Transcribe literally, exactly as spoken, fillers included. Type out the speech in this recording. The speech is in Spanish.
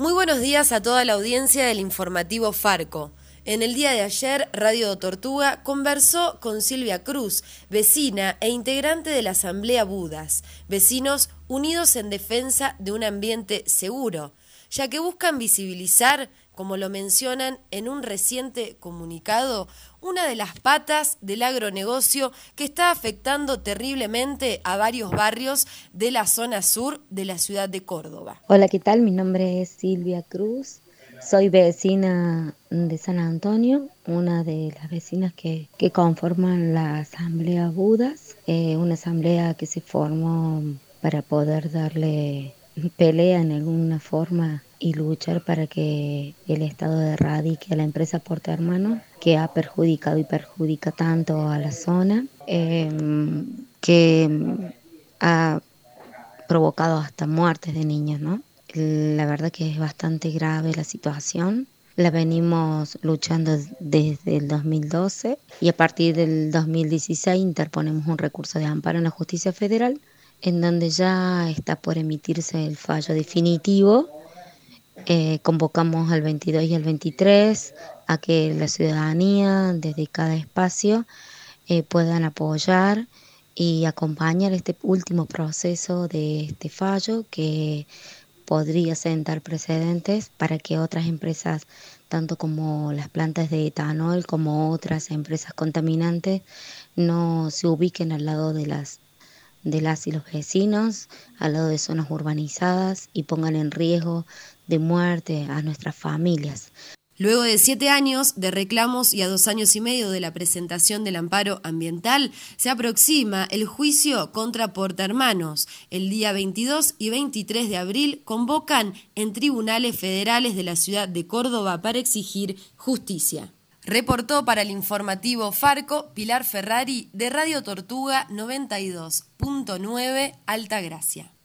Muy buenos días a toda la audiencia del informativo Farco. En el día de ayer, Radio Tortuga conversó con Silvia Cruz, vecina e integrante de la Asamblea Budas, vecinos unidos en defensa de un ambiente seguro, ya que buscan visibilizar, como lo mencionan en un reciente comunicado, una de las patas del agronegocio que está afectando terriblemente a varios barrios de la zona sur de la ciudad de Córdoba. Hola, ¿qué tal? Mi nombre es Silvia Cruz, soy vecina de San Antonio, una de las vecinas que, que conforman la Asamblea Budas, eh, una asamblea que se formó para poder darle pelea en alguna forma y luchar para que el Estado erradique a la empresa Porta Hermanos, que ha perjudicado y perjudica tanto a la zona, eh, que ha provocado hasta muertes de niños, ¿no? La verdad que es bastante grave la situación. La venimos luchando desde el dos mil doce y a partir del dos mil dieciséis interponemos un recurso de amparo en la Justicia Federal, en donde ya está por emitirse el fallo definitivo. Eh, convocamos al veintidós y al veintitrés a que la ciudadanía desde cada espacio eh, puedan apoyar y acompañar este último proceso de este fallo que podría sentar precedentes para que otras empresas, tanto como las plantas de etanol como otras empresas contaminantes, no se ubiquen al lado de las de las y los vecinos, al lado de zonas urbanizadas y pongan en riesgo de muerte a nuestras familias. Luego de siete años de reclamos y a dos años y medio de la presentación del amparo ambiental, se aproxima el juicio contra Porta Hermanos. El día veintidós y veintitrés de abril convocan en tribunales federales de la ciudad de Córdoba para exigir justicia. Reportó para el informativo Farco Pilar Ferrari de Radio Tortuga noventa y dos punto nueve Altagracia.